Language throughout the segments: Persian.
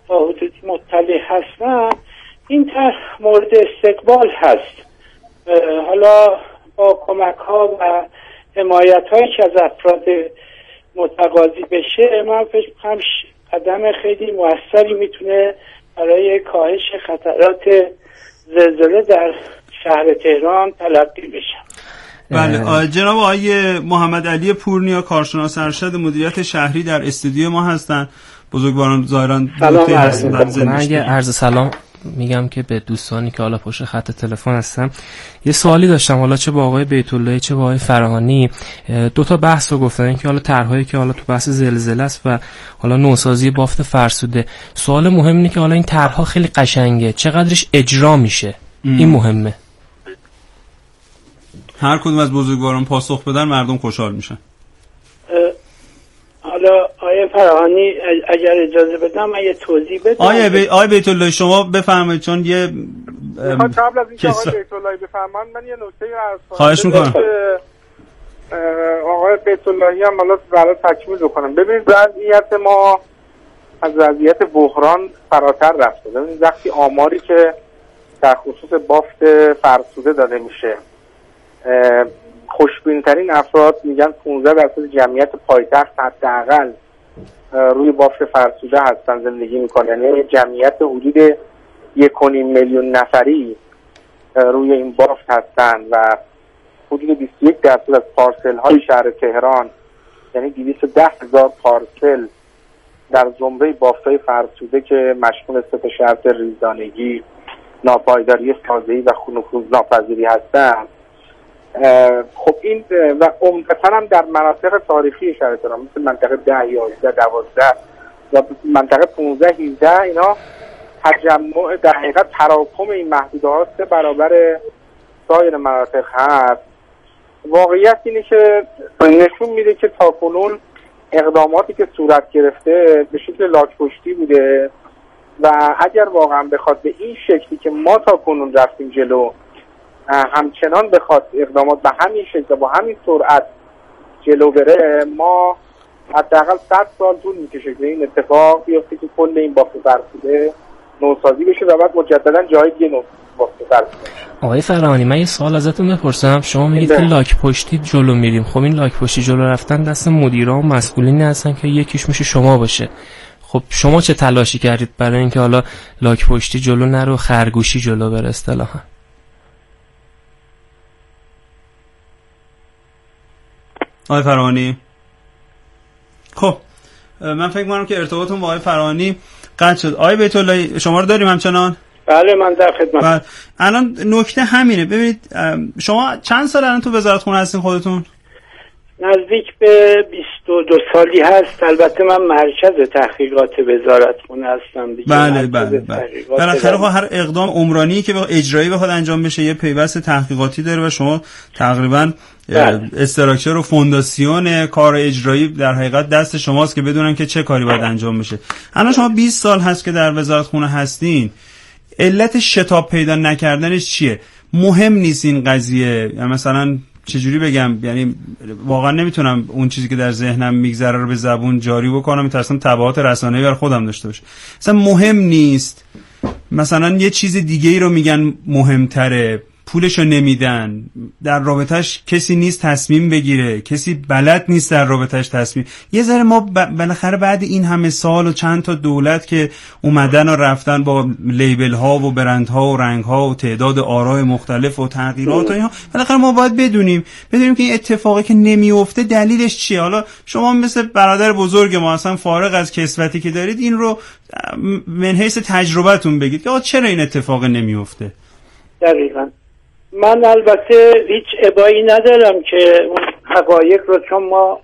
تا حدودی مطلع هستم، این طرح مورد استقبال هست. حالا با کمک ها و حمایت هایی که از افراد متقاضی بشه، من فکر می‌کنم قدم خیلی موثری میتونه برای کاهش خطرات زلزله در شهر تهران تلقی بشه. بله، جناب آقای محمد علی پورنیا، کارشناس ارشد مدیریت شهری در استودیو ما هستن. بزرگواران ظاهران نکته هستن. من اگه عرض سلام میگم که به دوستانی که حالا پشت خط تلفن هستم، یه سوالی داشتم، حالا چه با آقای بیت الله چه با آقای فراهانی. دو تا بحث رو گفتن که حالا طرحی که حالا تو بحث زلزله است و حالا نوسازی بافت فرسوده. سوال مهم اینه که حالا این طرح‌ها خیلی قشنگه، چقدرش اجرا میشه؟ این مهمه. هر کدوم از بزرگواران پاسخ بدن مردم خوشحال میشن. حالا آیه فراهانی اگر اجازه بدم من یه توضیح بدم. آیه بیت الله شما بفرمایید، چون یه قبل از اینکه آقای بیت الله بفرمایند من یه نکته عرض کنم. خواهش میکنم. آقای بیت اللهی هم حالا برای تکمیل بکنم. ببینید وضعیت ما از وضعیت بحران فراتر رفته. ببینید وقتی آماری که در خصوص بافت فرسوده داده میشه، خوشبین‌ترین افراد میگن 15% جمعیت پایتخت حداقل روی بافت فرسوده هستن، زندگی میکنن. یعنی جمعیت حدود 1.5 میلیون نفری روی این بافت هستن و حدود 21% از پارسل های شهر تهران، یعنی 210,000 پارسل در زمره بافت های فرسوده که مشمول 3 شرط ریزدانگی، ناپایداری سازه‌ای و نفوذ ناپذیری هستن. خب این و عمدتاً هم در مناطق تاریخی شهر تهران مثل منطقه 10، 11، 12 و منطقه 15، 17 اینا تجمع در حقیقت تراکم این محدوده ها 3 برابر سایر مناطق هست. واقعیت اینه که نشون میده که تاکنون اقداماتی که صورت گرفته به شکل لاک‌پشتی بوده و اگر واقعا بخواد به این شکلی که ما تاکنون رفتیم جلو همچنان بخواد اقدامات به همین شکل با همین سرعت جلو بره، ما حداقل 100 سال طول میکشه که این اتفاق بیفته که کل این بافت فرسوده نوسازی بشه و بعد مجددا جای دیگه بافت فرسوده. آقای فراهانی من یه سوال ازتون بپرسم. شما میگید که لاک پشتی جلو میریم. خب این لاک پشتی جلو رفتن دست مدیرا و مسئولینی هستن که یکیش میشه شما باشه. خب شما چه تلاشی کردید برای اینکه حالا لاک پشتی جلو نره و خرگوشی جلو بره اصطلاحاً؟ آقای فراهانی، خب من فکر می‌کنم که ارتباطتون با آقای فراهانی قطع شد. آقای بیت الله شما رو داریم همچنان؟ بله من در خدمت. الان نکته همینه. ببینید شما چند سال الان تو وزارت خونه هستین خودتون؟ نزدیک به 22 سالی هست. البته من مرکز تحقیقات وزارت خونه هستم دیگه. بله. بالاخره هر اقدام عمرانی که اجرایی بخواد انجام بشه یه پیوست تحقیقاتی داره و شما تقریبا استراکچر و فونداسیون کار اجرایی در حقیقت دست شماست که بدونن که چه کاری باید انجام بشه. الان شما 20 سال هست که در وزارت خونه هستین. علت شتاب پیدا نکردنش چیه؟ مهم نیست این قضیه؟ مثلا چجوری بگم، یعنی واقعا نمیتونم اون چیزی که در ذهنم میگذره رو به زبون جاری بکنم، میترسم تبعات رسانه‌ای بر خودم داشته باشه. مثلا مهم نیست، مثلا یه چیز دیگه ای رو میگن مهمتره، پولشو نمیدن، در رابطش کسی نیست تصمیم بگیره، کسی بلد نیست در رابطش تصمیم. یه ذره ما بالاخره بعد این همه سال و چند تا دولت که اومدن و رفتن با لیبل ها و برند ها و رنگ ها و تعداد آراء مختلف و تغییرات و اینا، بالاخره ما باید بدونیم که این اتفاقی که نمیفته دلیلش چیه. حالا شما مثل برادر بزرگ ما اصلا فارغ از کسوتی که دارید این رو من حیث تجربتون بگید که چرا این اتفاق نمیفته. دقیقاً من البته هیچ ابایی ندارم که اون حقایق رو، چون ما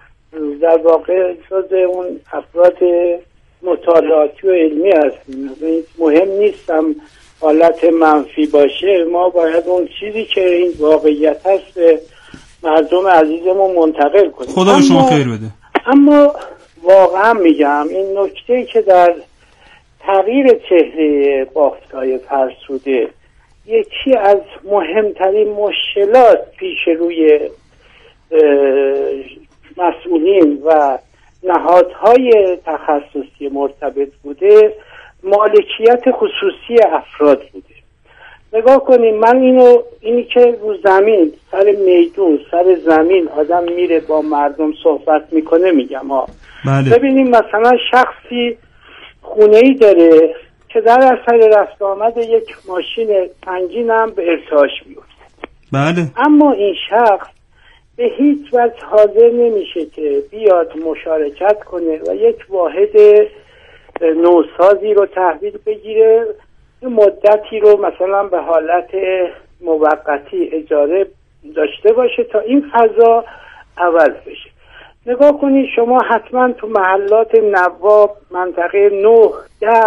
در واقع جز اون افراد مطالعاتی و علمی هستیم، مهم نیستم حالت منفی باشه، ما باید اون چیزی که این واقعیت هست به مردم عزیزمون منتقل کنیم. خدا به شما خیر بده. اما واقعا میگم این نکته که در تغییر چهره بافت‌های فرسوده یکی از مهمترین مشکلات پیش روی مسئولین و نهادهای تخصصی مرتبط بوده، مالکیت خصوصی افراد بوده. نگاه کنیم، من اینی که رو زمین، سر میدون، سر زمین آدم میره با مردم صحبت میکنه میگم بله. ببینیم مثلا شخصی خونه‌ای داره که در اثر رفت آمد یک ماشین سنگین هم به ارتعاش میفته. بله. اما این شخص به هیچ وجه حاضر نمیشه که بیاد مشارکت کنه و یک واحد نوسازی رو تحویل بگیره، مدتی رو مثلا به حالت موقتی اجاره داشته باشه تا این فضا عوض بشه. نگاه کنید شما حتما تو محلات نواب منطقه 9 10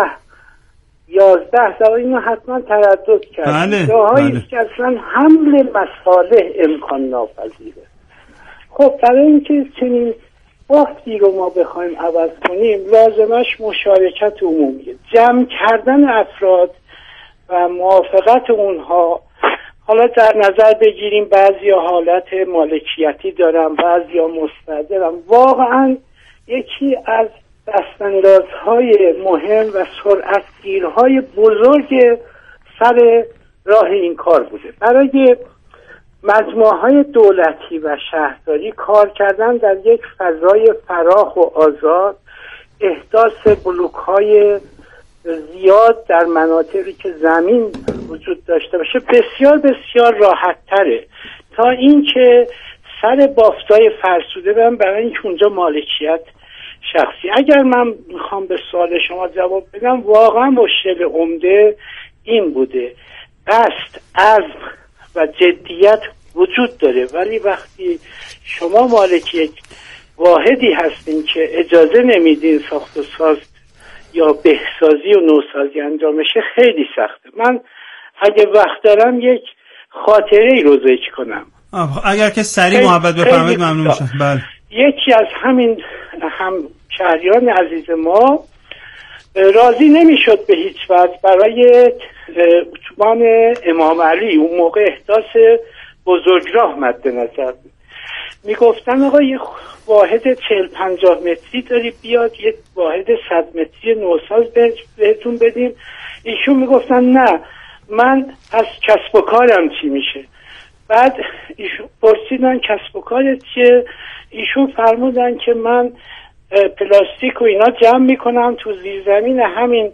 11 اینو حتما تردد کردید. جاهایی که اصلا حمل مصالح امکان ناپذیره. خب برای اینکه چنین بافتی رو ما بخوایم عوض کنیم لازمش مشارکت عمومیه، جمع کردن افراد و موافقت اونها. حالا در نظر بگیریم بعضیا حالت مالکیتی دارن، بعضیا مستأجرن. واقعا یکی از دستاندازهای مهم و سرعتگیرهای بزرگ سر راه این کار بوده. برای مجموعه‌های دولتی و شهرداری کار کردن در یک فضای فراخ و آزاد، احداث بلوک‌های زیاد در مناطقی که زمین وجود داشته باشه بسیار بسیار راحت تره تا اینکه سر بافتای فرسوده برم برای اینکه اونجا مالکیت شخصی. اگر من میخوام به سوال شما جواب بدم، واقعا مشکل عمده این بوده، قصد، عزم و جدیت وجود داره، ولی وقتی شما مالک یک واحدی هستین که اجازه نمیدین ساخت و ساز یا بهسازی و نوسازی انجام بشه خیلی سخته. من اگه وقت دارم یک خاطره ای رو ذکر کنم. اگر که سریع محبت بفرمایید ممنون میشم. بله. یکی از همین شهریان عزیز ما راضی نمیشد به هیچ وجه برای اتوبان امام علی، اون موقع احداث بزرگراه مد نظر بود، میگفتن آقا یه واحد 40-50 متری داری بیاد یک واحد 100 متری نوساز بهتون بدیم. ایشون میگفتن نه، من از کسب و کارم چی میشه. بعد ایشون پرسیدن کسب و کارت چیه؟ ایشون فرمودن که من پلاستیک و اینا جمع میکنم تو زیرزمین همین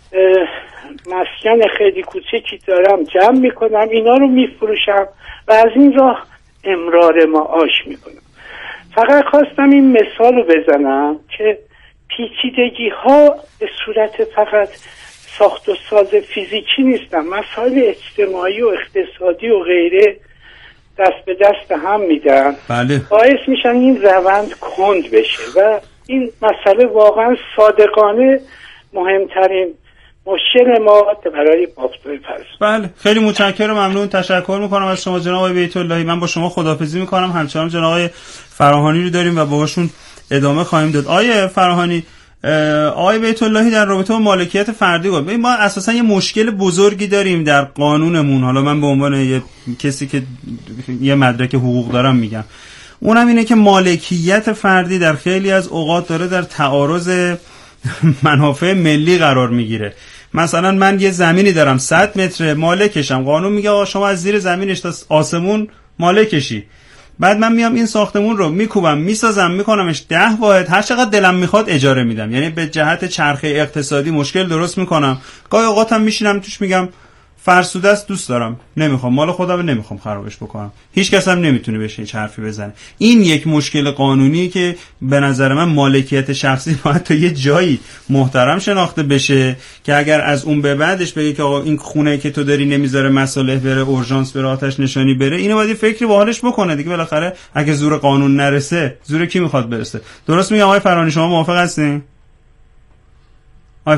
مسکن خیلی کوچکی دارم جمع میکنم، اینا رو میفروشم و از این راه امرار معاش میکنم. فقط خواستم این مثال رو بزنم که پیچیدگی ها به صورت فقط ساخت و ساز فیزیکی نیستن، مسائل اجتماعی و اقتصادی و غیره دست به دست هم میدن. بله. باعث میشن این روند کند بشه و این مسئله واقعا صادقانه مهمترین مشکل ما برای بافت‌های فرض. بله، خیلی متشکرم، ممنون، تشکر میکنم از شما جناب آقای بیت اللهی. من با شما خداحافظی میکنم، همچنان جناب آقای فراهانی رو داریم و باهاشون ادامه خواهیم داد. آقای فراهانی، آقای بیت اللهی در رابطه با مالکیت فردی گفت ما اساسا یه مشکل بزرگی داریم در قانونمون. حالا من به عنوان یه کسی که یه مدرک حقوق دارم میگم، اونم اینه که مالکیت فردی در خیلی از اوقات داره در تعارض منافع ملی قرار میگیره. مثلا من یه زمینی دارم 100 متر، مالکشم، قانون میگه آقا شما از زیر زمینش تا آسمون مالکشی. بعد من میام این ساختمون رو میکوبم، میسازم، میکنمش 10 واحد، هر چقدر دلم میخواد اجاره میدم. یعنی به جهت چرخه اقتصادی مشکل درست میکنم. گاهی اوقاتم میشینم توش میگم فرسوده است، دوست دارم، نمیخوام، مال خودم نمیخوام خرابش بکنم. هیچ کس هم نمیتونه بهش هیچ حرفی بزنه. این یک مشکل قانونی که به نظر من مالکیت شخصی باید تا یه جایی محترم شناخته بشه که اگر از اون به بعدش بگه که آقا این خونه که تو داری نمیذاره مصالح بره، اورژانس بره، آتش نشانی بره، اینو باید فکری باحالش بکنه دیگه. بالاخره اگه زور قانون نرسه، زور کی میخواد برسه؟ درست میگم آقای فرانی؟ شما موافق هستین؟ آقای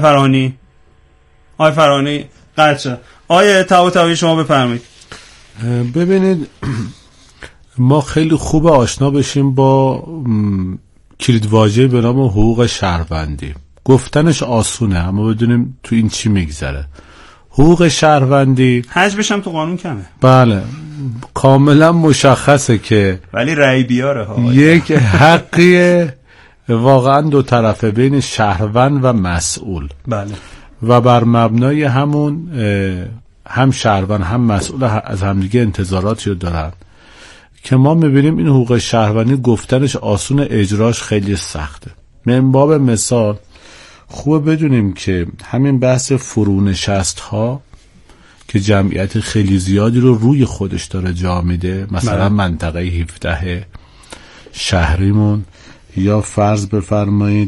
فرانی قطعا. آیه طباطبایی شما بفرمایید. ببینید، ما خیلی خوب آشنا بشیم با کلیدواژه به نام حقوق شهروندی. گفتنش آسونه اما بدونیم تو این چی میگذره. حقوق شهروندی حجمش هم تو قانون کمه. بله، کاملا مشخصه که ولی رأی بیاره ها. یک حقیه واقعا دو طرفه بین شهروند و مسئول. بله. و بر مبنای همون هم شهروند هم مسئول از همدیگه انتظاراتی رو دارن که ما میبینیم این حقوق شهروندی گفتنش آسون، اجراش خیلی سخته. من باب مثال خوبه بدونیم که همین بحث فرونشست ها که جمعیت خیلی زیادی رو روی خودش داره جا میده، مثلا منطقه 17 شهریمون یا فرض بفرمایید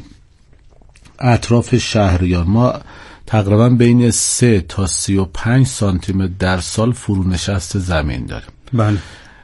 اطراف شهریان، ما تقریبا بین 3 تا 35 سانتی متر در سال فرونشست زمین داریم. بله.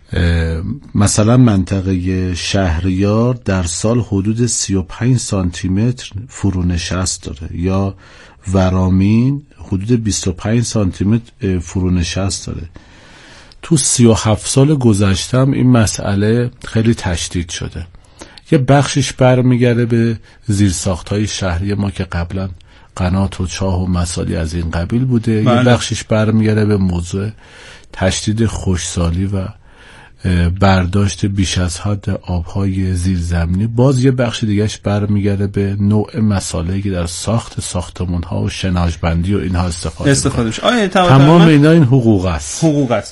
مثلا منطقه شهریار در حدود حدود 35 سانتی متر فرونشست داره، یا ورامین حدود 25 سانتی متر فرونشست داره. تو 37 سال گذشتم این مسئله خیلی تشدید شده. یه بخشش برمیگرده به زیرساخت‌های شهری ما که قبلا قنات و چاه و مسائلی از این قبیل بوده. بله. یه بخشش برمیگرده به موضوع تشدید خشکسالی و برداشت بیش از حد آبهای زیرزمینی. باز یه بخش دیگهش برمیگرده به نوع مسائلی که در ساخت ساختمان‌ها و شناژبندی و اینها استفادهش. تمام اینا این حقوق است.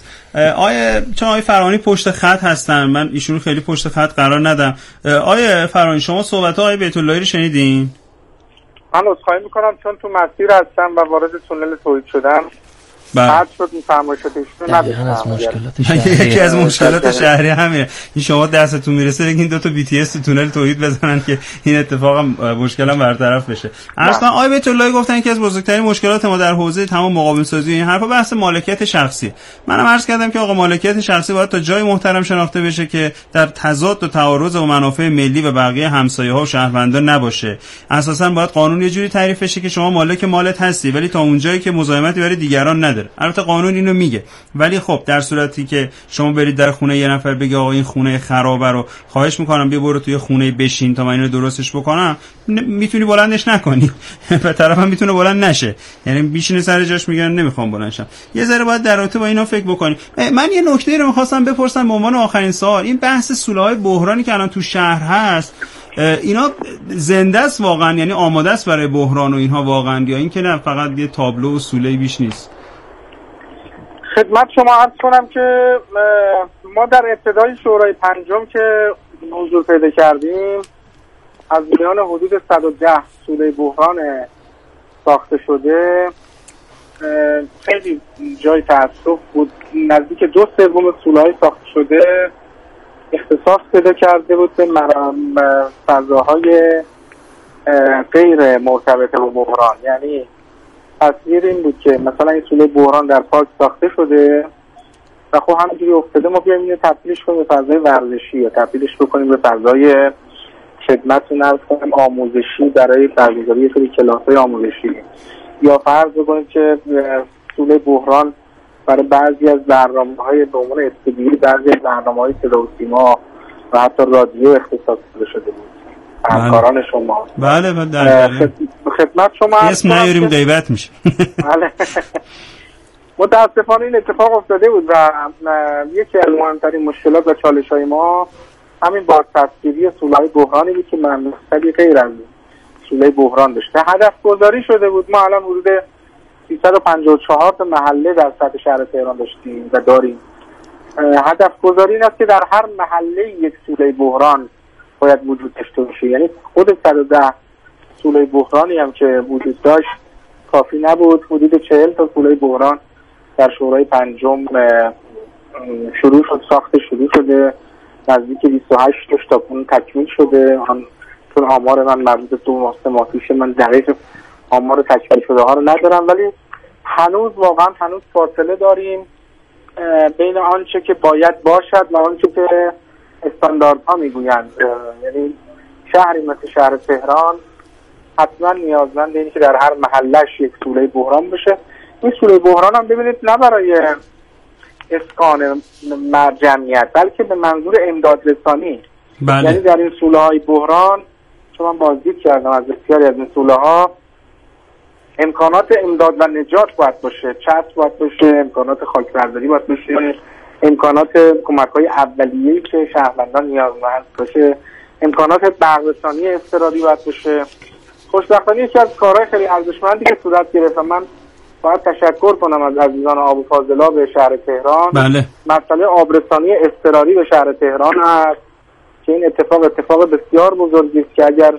چون آیه فرانی پشت خط هستن، من ایشون خیلی پشت خط قرار ندم. آیه فرانی شما صحبت های بیت اللهی رو شنیدین؟ من عذرخواهی میکنم چون تو مسیر هستم و وارد تونل توحید شدم. بعد شد این فرمایشاتشون نداشتم. یکی از مشکلات شهری همینه. این شما دستتون میرسه بگین 2 تا BTS تو تونل توحید بزنن که این اتفاق مشکل هم برطرف بشه. اصلا آقای بیت اللهی گفتن که از بزرگترین مشکلات ما در حوزه تمام مقاوم سازی این حرفا بحث مالکیت شخصی. منم عرض کردم که آقا مالکیت شخصی باید تا جای محترم شناخته بشه که در تضاد و تعارض با منافع ملی و بقیه همسایه‌ها و شهروندان نباشه. اساسا باید قانون یه جوری تعریف بشه که شما مالک مالت هستی ولی تا اونجایی که مزاحمتی برای دیگران نداره. البته قانون اینو میگه، ولی خب در صورتی که شما برید در خونه یه نفر بگی آقا این خونه خرابه رو خواهش میکنم بیا برو توی خونه بشین تا من اینو درستش بکنم، میتونی بلندش نکنی و طرفم میتونه بلند نشه، یعنی بیشینه سر جاش میگن نمیخوام بلند شم. یه ذره باید در رابطه با اینا فکر بکنی. من یه نکته رو میخواستم بپرسم به عنوان آخرین سوال، این بحث سوله‌های بحرانی که الان تو شهر هست اینا زنده است واقعا، یعنی آماده است برای بحران و اینها واقعا، یا این که نه فقط یه تابلو و سوله بیش نیست؟ خدمت شما عرض کنم که ما در ابتدای شورای پنجم که حضور پیدا کردیم از میان حدود 110 سوله بحران ساخته شده خیلی جای تأسف بود، نزدیک 2/3 سوله‌های ساخته شده اختصاص پیدا کرده بود به فضاهای غیر مرتبط با بحران. یعنی تصویر این بود که مثلا این سوله بحران در پارک ساخته شده و خب همینجوری افتاده، ما بیایم اینو تبدیلش کنیم به فضای ورزشی یا تبدیلش بکنیم به فضای خدمتتون عرض کنم آموزشی برای برگزاری یه سری کلاس‌های آموزشی، یا فرض بکنیم که سوله بحران برای بعضی از برنامه‌های به عنوان استودیویی بعضی از برنامه‌های صدا و سیما و حتی رادیو اختصاص داده شده بود. همکاران شما بله خدمت شما اسم نیاریم غیبت میشه. بله متاسفانه این اتفاق افتاده بود و یکی از مهمترین مشکلات و چالش‌های ما همین بازتصویری سوله‌های بحرانی بود که منطقی غیر از سوله بحران داشته. هدف گذاری شده بود. ما الان حدود 354 تا محله در سطح شهر تهران داشتیم و داریم. هدف گذاری این است که در هر محله یک سوله بحران باید وجود داشته باشه. یعنی خود 110 سوله بحرانی هم که وجود داشت کافی نبود. حدود 40 تا سوله بحران در شورای پنجم شروع شده نزدیک 28 تا اون تکمیل شده. چون آمار من مربوط به 2 ماه پیش من دقیق آمار تکمیل شده ها رو ندارم، ولی هنوز فاصله داریم بین آنچه که باید باشد و آنچه که استانداردها میگویند. یعنی شهری مثل شهر تهران حتما نیازمند اینه که در هر محلش یک سوله بحران بشه. این سوله بحران هم ببینید نه برای اسکان جمعیت بلکه به منظور امداد رسانی. بله. یعنی در این سوله های بحران چون من بازدید کردم از بسیاری از این سوله ها امکانات امداد و نجات باید باشه، چسب باید باشه، امکانات خاکبرداری باید باشه، امکانات کمک‌های اولیه‌ای که شهروندان نیازمند باشه، امکانات برق‌رسانی اضطراری باید باشه. خوشبختانه یکی از کارهای خیلی ارزشمندی که صورت گرفت و من باید تشکر کنم از عزیزان آب و فاضلاب به شهر تهران. بله. مسئله آبرسانی اضطراری به شهر تهران هست که این اتفاق بسیار بزرگی است که اگر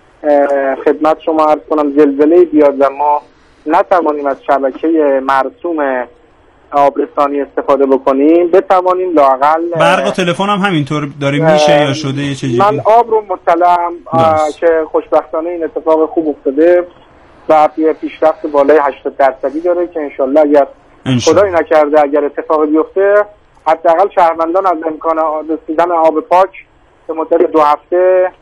خدمت شما عرض کنم زلزله بیاد و ما نتوانیم از شبکه مرسوم آبرسانی استفاده بکنیم، بتوانیم لااقل برق و تلفن هم همینطور داره میشه یا شده یه چیزی؟ من آب رو مطلعم که خوشبختانه این اتفاق خوب افتاده و پیشرفت بالای 80% داره که انشالله اگر خدایی نکرده اگر اتفاقی بیفته حداقل شهروندان از امکان رسیدن آب پاک به مدت 2 هفته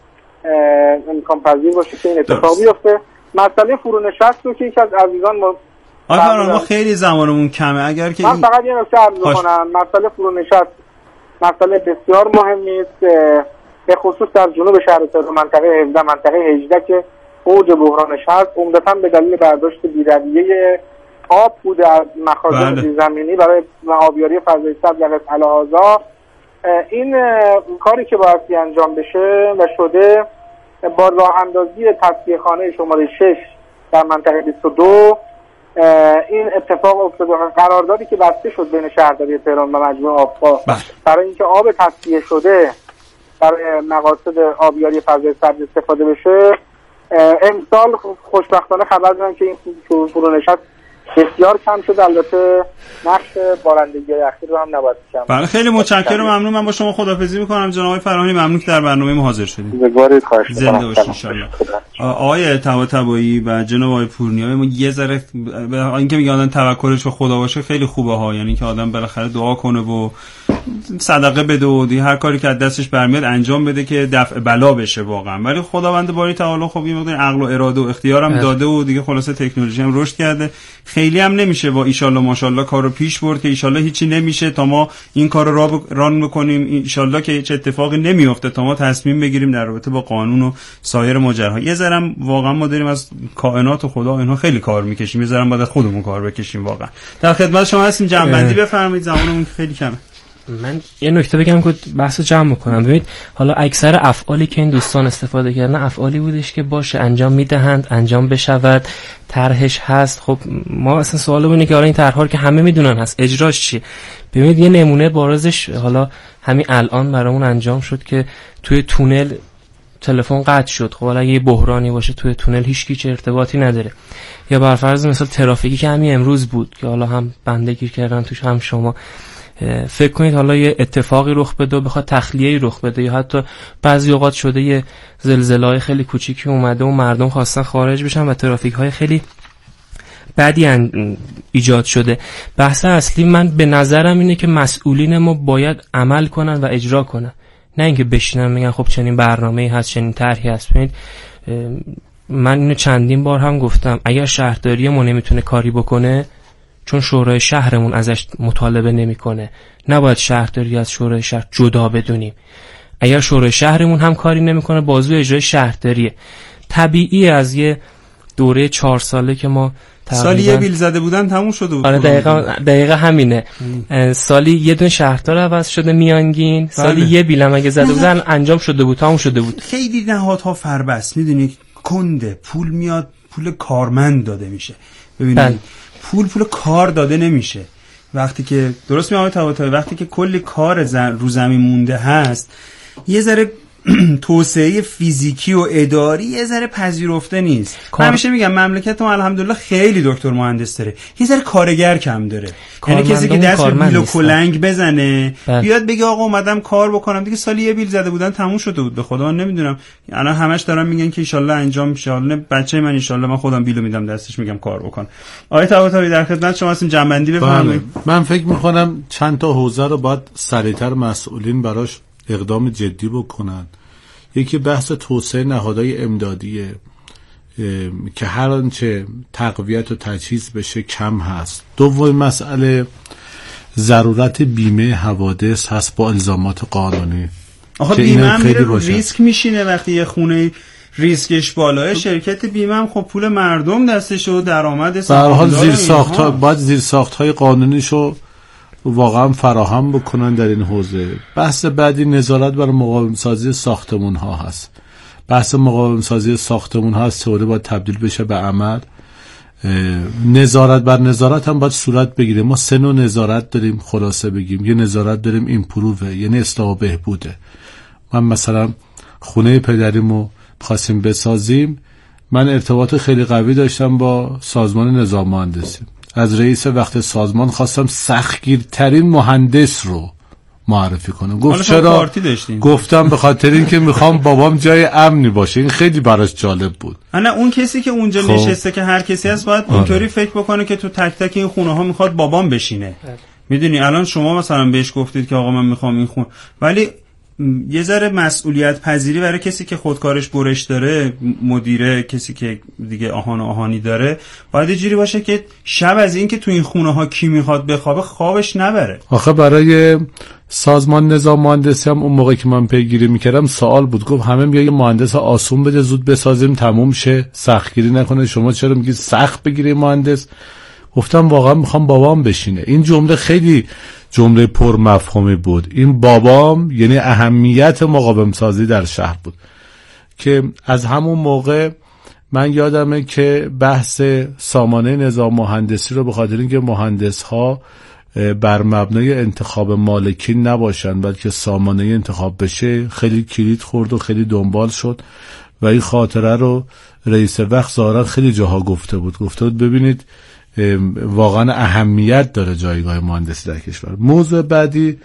امکان پذیر باشه که این اتفاق بیفته. مسئله فرونشست رو که یکی از عزیزان ما خیلی زمانمون کمه، اگر که من فقط یه نکته عرض کنم، مسئله فرونشست مسئله بسیار مهمی است، به خصوص در جنوب شهر تهران منطقه 18 که اوج بحرانش هست، عمدتاً به دلیل برداشت بی‌رویه آب بوده از مخازن زمینی برای آبیاری فضای سبز و قلعه‌آذا. این کاری که باید انجام بشه و شده با راه اندازی تصفیه خانه شماره 6 در منطقه 22 این اتفاق افتاده. قراردادی که بسته شد بین شهرداری تهران و مجموعه آبها برای اینکه آب تصفیه شده برای مقاصد آبیاری فضای سبز استفاده بشه، امسال خوشبختانه خبر دارم که این فرونشست بسیار کم شد. البته نقش بارندگی اخیر رو هم نباید کم. بله خیلی متشکرم، ممنون. من با شما خداحافظی میکنم جناب آقای فراهانی، ممنون که در برنامه ما حاضر شدید. زنده باشید ان شاء الله. آقای طباطبایی و جناب آقای پورنیایی، ما یه ذره اینکه میگن آدم توکلش به خدا باشه خیلی خوبه ها، یعنی که آدم بالاخره دعا کنه و صدقه بده و هر کاری که از دستش برمیاد انجام بده که دفع بلا بشه واقعا. ولی خداوند باری تعالی خب یه مقدار عقل و اراده و اختیار هم داده و دیگه خلاصه تکنولوژی هم رشد کرده، خیلی هم نمیشه با ایشالله ماشاءالله کارو پیش برد که ایشالله هیچی نمیشه تا ما این کارو ران بکنیم، ایشالله که هیچ اتفاقی نمیافته تا ما تصمیم بگیریم در رابطه با قانون و سایر ماجراها. یه ذره واقعا ما داریم از کائنات و خدا اینها خیلی کار میکشیم، یه ذره باید خودمون کار بکشیم. واقعا در خدمت شما هستیم، جمع‌بندی بفرمایید، زمانمون خیلی کمه. من یه نکته بگم که بحثو جمع کنم. ببینید حالا اکثر افعالی که این دوستان استفاده کردن افعالی بودش که باشه انجام میدهند، انجام بشود، طرحش هست. خب ما اصلا سوال اینه که حالا این طرح‌ها که همه میدونن هست، اجراش چیه؟ ببینید یه نمونه بارزش حالا همین الان برامون انجام شد که توی تونل تلفن قطع شد. خب حالا اگه بحرانی باشه توی تونل هیچ ارتباطی نداره، یا بر فرض مثلا ترافیکی که همین امروز بود که حالا هم بنده گیر کردن توش هم شما، فکر کنید حالا یه اتفاقی رخ بده و بخواد تخلیه‌ای رخ بده، یا حتی بعضی اوقات شده یه زلزله‌های خیلی کوچیکی اومده و مردم خواستن خارج بشن و ترافیک‌های خیلی بدی ایجاد شده. بحث اصلی من به نظرم اینه که مسئولین ما باید عمل کنن و اجرا کنن، نه اینکه بشینن میگن خب چنین برنامه‌ای هست، چنین طرحی هست. ببینید من اینو چندین بار هم گفتم، اگر شهرداری ما نمیتونه کاری بکنه چون شورای شهرمون ازش مطالبه نمیکنه، نباید شهرداری از شورای شهر جدا بدونیم. اگر شورای شهرمون هم کاری نمیکنه، بازو اجرای شهرداریه. طبیعی از یه دوره 4 ساله که ما سالی یه بیل زده بودن تموم شده بود. آره دقیقا همینه. سالی یه دونه شهردار عوض شده میانگین، سالی یه بیل هم اگه زده بودن انجام شده بود، تموم شده بود. خیلی نهادها فربست، میدونی کنده، پول میاد پول کارمند داده میشه. ببینید پول کار داده نمیشه. وقتی که درست میاد طباطبایی، وقتی که کلی کار رو زمین مونده هست، یه ذره توسعه فیزیکی و اداری یه ذره پذیرفته نیست. من همیشه میگم مملکت ما الحمدلله خیلی دکتر مهندس داره، یه ذره کارگر کم داره. یعنی کسی که دست به بیل و کلنگ بزنه بیاد بگه آقا اومدم کار بکنم، دیگه سالی یه بیل زده بودن تموم شده بود. به خدا نمیدونم الان همش دارن میگن که ان شاءالله انجام میشه. حالا بچه من ان شاءالله من خودم بیلو میدم دستش، میگم کار بکن. آقای طباطبایی در خدمت شما هستیم، جنبندی بفرمایید. من فکر میکنم چند تا حوزه رو باید سریعتر مسئولین براش اقدام جدی بکنن. یکی بحث توسعه نهادهای امدادیه که هر آنچه تقویت و تجهیز بشه کم هست. دوم مسئله ضرورت بیمه حوادث هست با الزامات قانونی. آخه بیمه هم ریسک میشینه وقتی یه خونه ریسکش بالاه، شرکت بیمه هم خب پول مردم دستشه و درآمد به هر حال باید زیرساخت‌های قانونیشو واقعا فراهم بکنن در این حوزه. بحث بعدی نظارت بر مقاوم سازی ساختمون ها هست. بحث مقاوم سازی ساختمون ها از تئوری باید تبدیل بشه به عمل. نظارت بر نظارت هم باید صورت بگیره. ما 3 نوع نظارت داریم، خلاصه بگیم. یه نظارت داریم ایمپرووه، یعنی اصلاح و بهبوده. من مثلا خونه پدریمو خواستیم بسازیم، من ارتباط خیلی قوی داشتم با سازمان نظام مهندسی. از رئیس وقت سازمان خواستم سختگیرترین مهندس رو معرفی کنم. گفت چرا؟ گفتم به خاطر اینکه میخوام بابام جای امنی باشه. این خیلی براش جالب بود. نه اون کسی که اونجا نشسته که هر کسی هست باید اینطوری فکر بکنه که تو تک تک این خونه ها میخواد بابام بشینه. میدونی الان شما مثلا بهش گفتید که آقا من میخوام این خونه، ولی یه ذره مسئولیت پذیری برای کسی که خودکارش برش داره، مدیره، کسی که دیگه آهانی داره، باید جوری باشه که شب از این که تو این خونه ها کی میخواد بخوابه خوابش نبره. آخه برای سازمان نظام مهندسی هم اون موقع که من پیگیری میکردم سوال بود. گفت همه میگه یه مهندس آسون بده زود بسازیم تموم شه، سختگیری نکنه. شما چرا میگید سخت بگیری مهندس؟ گفتم واقعا میخوام بابام بشینه. این جمله خیلی جمله پر مفهومی بود. این بابام یعنی اهمیت مقاوم سازی در شهر بود که از همون موقع من یادمه که بحث سامانه نظام مهندسی رو به خاطر اینکه مهندس ها بر مبنای انتخاب مالکین نباشن بلکه سامانه انتخاب بشه خیلی کلید خورد و خیلی دنبال شد و این خاطره رو رئیس وقت ظاهرا خیلی جاها گفته بود ببینید واقعا اهمیت داره جایگاه مهندسی در کشور. موضوع بعدی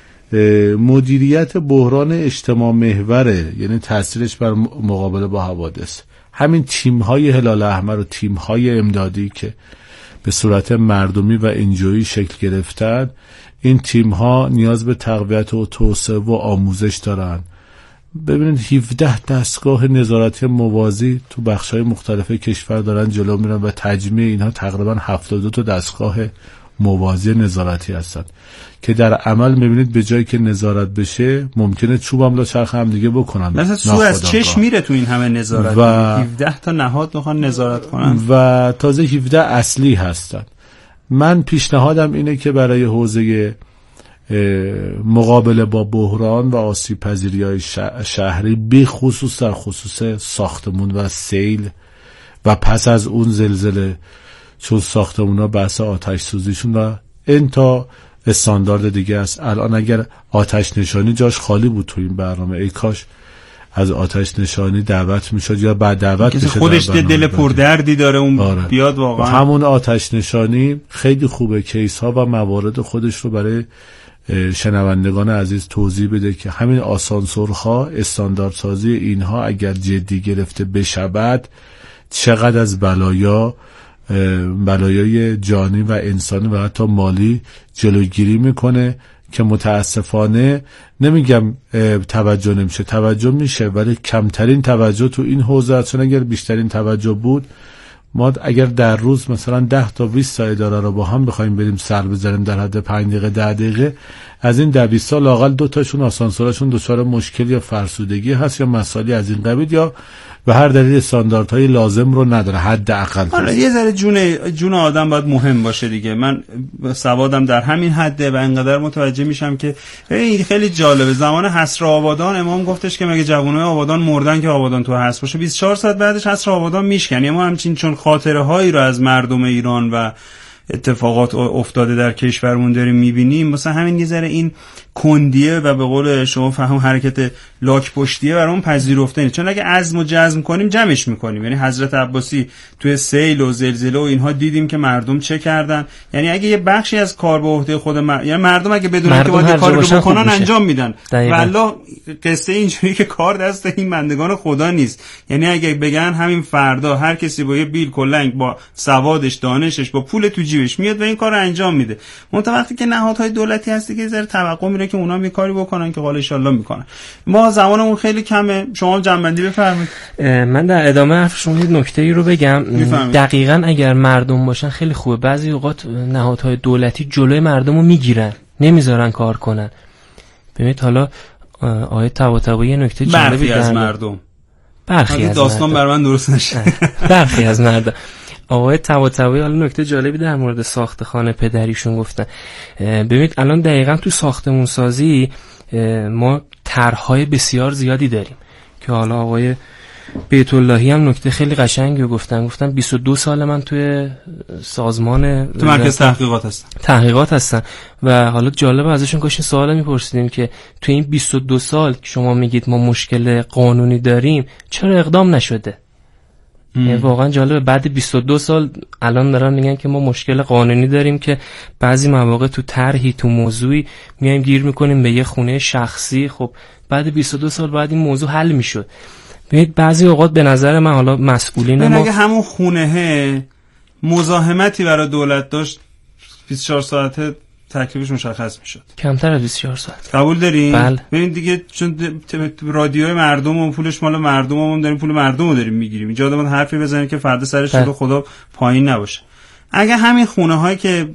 مدیریت بحران اجتماع محوره، یعنی تاثیرش بر مقابله با حوادث. همین تیم‌های هلال احمر و تیم‌های امدادی که به صورت مردمی و انجویی شکل گرفتن، این تیم‌ها نیاز به تقویت و توسعه و آموزش دارن. ببینید 17 دستگاه نظارتی موازی تو بخش‌های مختلف کشور دارن جلو میرن و تجمیع اینها تقریبا 72 تا دستگاه موازی نظارتی هستن که در عمل میبینید به جایی که نظارت بشه ممکنه چوب هم چرخ هم دیگه بکنن. مثلا سو از چشم میره تو این همه نظارت و 17 تا نهاد میخوان نظارت کنن و تازه 17 اصلی هستن. من پیشنهادم اینه که برای حوزه مقابله با بحران و آسیب پذیری‌های شهری به خصوص در خصوص ساختمون و سیل و پس از اون زلزله، چون ساختمونا بحث آتش سوزیشون و این تا استاندارد دیگه است. الان اگر آتش نشانی جاش خالی بود تو این برنامه، ای کاش از آتش نشانی دعوت میشد یا بعد دعوت میشد. خودش دل پردردی داره اون بیاد واقعا. همون آتش نشانی خیلی خوبه کیس ها و موارد خودش رو برای شنوندگان عزیز توضیح بده که همین آسانسورها، استانداردسازی اینها اگر جدی گرفته بشود چقدر از بلایای جانی و انسانی و حتی مالی جلوگیری میکنه که متاسفانه نمیگم توجه نمیشه، توجه میشه ولی کمترین توجه تو این حوزه است. چون اگر بیشترین توجه بود ما اگر در روز مثلا 10 تا 20 تا اداره رو با هم بخوایم بریم سر بزنیم در حد 5 دقیقه 10 دقیقه، از این 10 20 تا لااقل 2 تاشون آسانسورشون دچار مشکل یا فرسودگی هست یا مسائلی از این قبیل یا به هر دلیل استانداردهای لازم رو نداره حداقل. حالا یه ذره جون آدم باید مهم باشه دیگه. من سوادم در همین حده و انقدر متوجه میشم که این خیلی جالبه. زمان حصر آبادان امام گفتش که مگه جوانای آبادان مردن که آبادان تو حصر باشه، 24 ساعت بعدش حصر آبادان میشکنه. ما همچین چون خاطره هایی رو از مردم ایران و اتفاقات افتاده در کشورمون داریم میبینیم، مثلا همین یه ذره این کندیه و به قول شما فهم حرکت لاک پشتیه برامون پذیرفته نیست. چون اگه عزم و جزم کنیم جمعش میکنیم. یعنی حضرت عباسی توی سیل و زلزله و اینها دیدیم که مردم چه کردن. یعنی اگه یه بخشی از کار به عهده خود یعنی مردم اگه بدونن که باید کاری رو بکنن انجام میدن. والله قصه اینجوری که کار دست این بندگان خدا نیست. یعنی اگه بگن همین فردا هر کسی با یه بیل کلنگ با سوادش دانشش با پول تو جیبش میاد و این کارو انجام میده. منتها وقتی که نهادهای دولتی هستی که ذره توقع میره که اونا می کاری بکنن که حالا ان شاءالله میکنن. ما زمانمون خیلی کمه. شما جنبندی بفرمایید. من در ادامه حرفشون یه نکته‌ای رو بگم. دقیقاً اگر مردم باشن خیلی خوبه. بعضی اوقات نهادهای دولتی جلوی مردمو میگیرن، نمیذارن کار کنن. ببینید حالا آیه طباطبایی یه نکته جالبی از مردم برخی از داستان بر من درست نشه. برخی از مردم آقای طباطبایی حالا نکته جالبی در مورد ساخت خانه پدریشون گفتن. ببینید الان دقیقاً تو ساختمون سازی ما طرح‌های بسیار زیادی داریم که حالا آقای بیت اللهی هم نکته خیلی قشنگی رو گفتن 22 سال من توی سازمان تو مرکز تحقیقات هستم و حالا جالب ازشون کاش سوال میپرسیدیم که تو این 22 سال که شما میگید ما مشکل قانونی داریم چرا اقدام نشده؟ واقعا جالبه بعد 22 سال الان دارن میگن که ما مشکل قانونی داریم که بعضی مواقع تو طرحی تو موضوعی میایم گیر میکنیم به یه خونه شخصی. خب بعد 22 سال بعد این موضوع حل میشد. ببینید بعضی اوقات به نظر من حالا مسئولین ما اگه همون خونه مزاحمتی برای دولت داشت 24 ساعته تکلیفش مشخص میشد. کمتر از 24 ساعت. قبول دارین؟ بله. ببین دیگه چون رادیوی مردم و پولش مال مردم هم داریم پول مردم رو داریم میگیریم. اینجا آدم حرفی بزنیم که فردا سرش رو خدا پایین نباشه. اگه همین خونه هایی که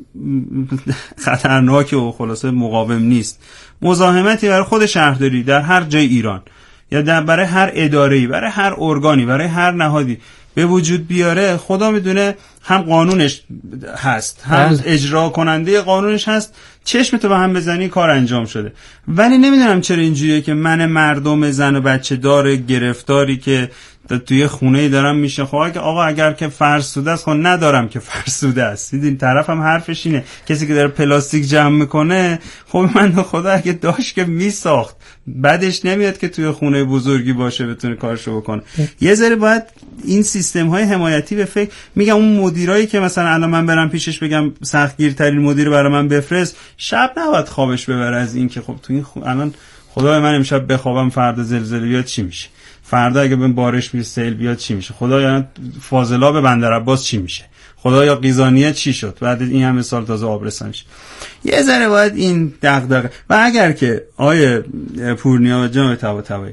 خطرناکه و خلاصه مقاوم نیست مزاحمتی برای خود شهرداری در هر جای ایران یا برای هر اداره‌ای برای هر ارگانی برای هر نهادی به وجود بیاره خدا میدونه هم قانونش هست هم اجرا کننده قانونش هست چشمتو به هم بزنی کار انجام شده. ولی نمیدونم چرا اینجوریه که من مردم زن و بچه دار گرفتاری که توی خونه‌ای دارم میشه خب اگر که فرسوده است خب ندارم که فرسوده است. این طرف هم حرفش اینه کسی که داره پلاستیک جمع میکنه خب من خدا اگه داشت که میساخت بعدش نمیاد که توی خونه بزرگی باشه بتونه کارشو بکنه. یه ذره باید این سیستم های حمایتی به فکر میگم اون مدیرایی که مثلا الان من برم پیشش بگم سختگیرترین مدیر برای من بفرست شب نباید خوابش ببره از این که خب تو این الان خدای من امشب بخوابم فردا زلزله بیاد چی میشه، فردا اگه به بارش بیاد سیل بیاد چی میشه، خدایا فاضلاب بندر عباس چی میشه، خدایا قیزانیه چی شد بعد این همه سال تازه آبرسان میشه. یه ذره باید این دغدغه و اگر که آیه پورنیا و جناب طباطبایی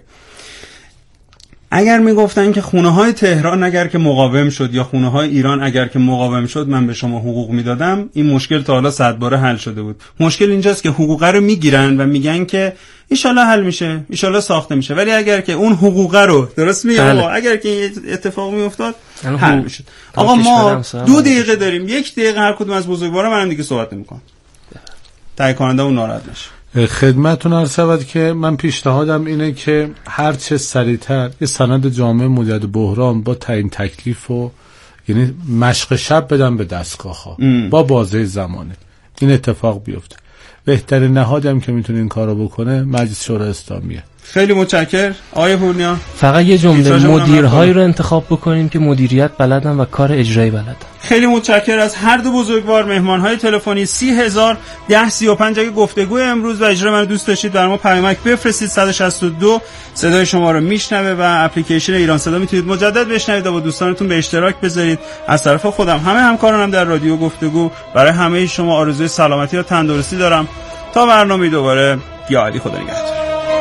اگر میگفتن که خونه های تهران اگر که مقاوم شد یا خونه های ایران اگر که مقاوم شد من به شما حقوق میدادم این مشکل تا حالا 100 باره حل شده بود. مشکل اینجاست که حقوقه رو میگیرن و میگن که ایشالله حل میشه ایشالله ساخته میشه ولی اگر که اون حقوقه رو درست میگم اگر که این اتفاق میافتاد حل میشد. آقا ما 2 دقیقه داریم 1 دقیقه هر کدوم از بزرگوارا منم دیگه صحبت نمیکنم تهیه کننده اون ناراحت نشه. خدمتتون عرض شود که من پیشنهادم اینه که هر چه سریعتر یه سند جامع مدیریت بحران با تعیین تکلیف و یعنی مشق شب بدن به دستگاه‌ها با بازه زمانه این اتفاق بیفته. بهترین نهادی هم که میتونه این کارو بکنه مجلس شورای اسلامیه. خیلی متشکر آقای پورنیا. فقط یه جمله مدیرهایی رو انتخاب بکنیم که مدیریت بلدن و کار اجرایی بلدن. خیلی متشکر از هر دو بزرگوار مهمانهای تلفنی 30,000 1035 اگه گفتگوی امروز و اجرا من دوست داشتید برام پیامک بفرستید 162 صدای شما رو میشنوه و اپلیکیشن ایران صدا میتونید مجدد بشنوید و با دوستانتون به اشتراک بذارید. از طرف خودم همه همکارانم در رادیو گفتگو برای همه شما آرزوی سلامتی و تندرستی دارم تا برنامه دوباره یا علی خدا نگهدار.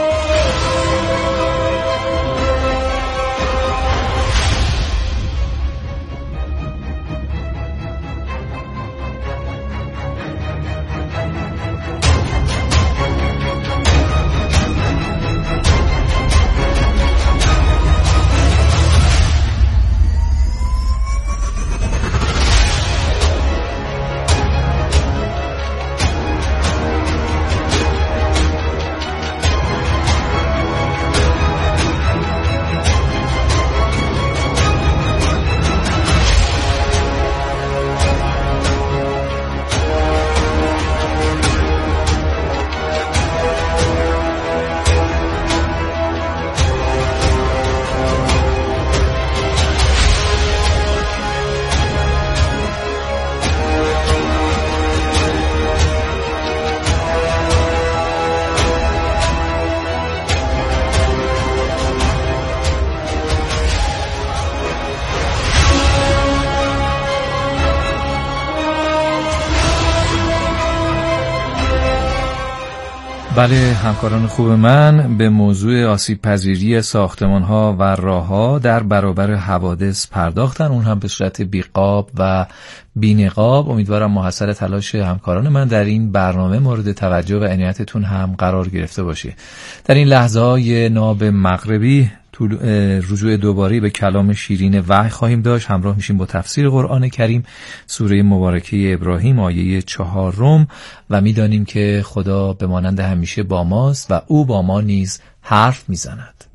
بله همکاران خوب من به موضوع آسیب پذیری ساختمان‌ها و راه‌ها در برابر حوادث پرداختن اون هم به صورت بیقاب و بی‌نقاب. امیدوارم محصل تلاش همکاران من در این برنامه مورد توجه و عنایتتون هم قرار گرفته باشه. در این لحظه‌های ناب مغربی رجوع دوباره به کلام شیرین وحی خواهیم داشت. همراه میشیم با تفسیر قرآن کریم سوره مبارکه ابراهیم آیه 4 و میدانیم که خدا به مانند همیشه با ماست و او با ما نیز حرف میزند.